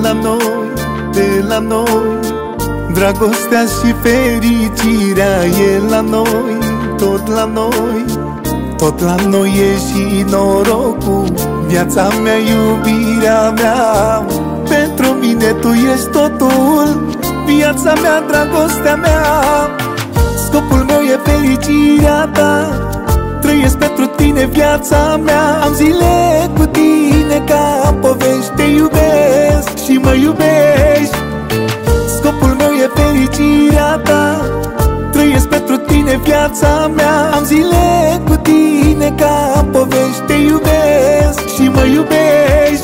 la noi, de la noi. Dragostea și fericirea e la noi, tot la noi. Tot la noi e și norocul, viața mea, iubirea mea. Pentru mine tu ești totul, viața mea, dragostea mea. Scopul meu e fericirea ta, trăiesc pentru tine viața mea. Am zile cu tine ca povești, te iubesc și mă iubești. Scopul meu e fericirea ta, trăiesc pentru tine viața mea. Am zile cu tine ca povești, te iubesc și mă iubești.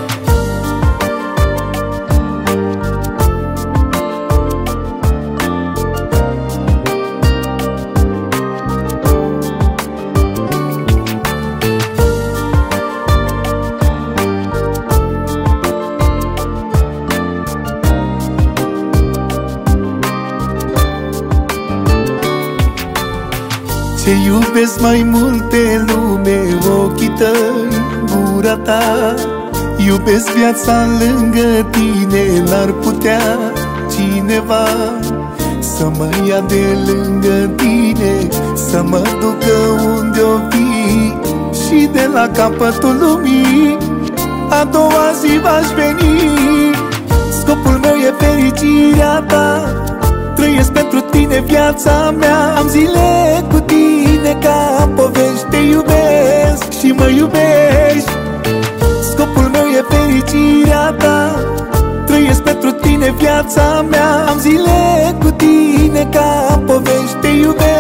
Ce iubesc mai mult pe lume, ochii tăi, gura ta. Iubesc viața lângă tine, n-ar putea cineva să mă ia de lângă tine, să mă ducă unde-o fi. Și de la capătul lumii a doua zi v-aș veni. Scopul meu e fericirea ta, trăiesc pentru tine viața mea. Am zile cu tine ca povești, te iubesc și mă iubești. Scopul meu e fericirea ta, trăiesc pentru tine viața mea. Am zile cu tine ca povești, te iubesc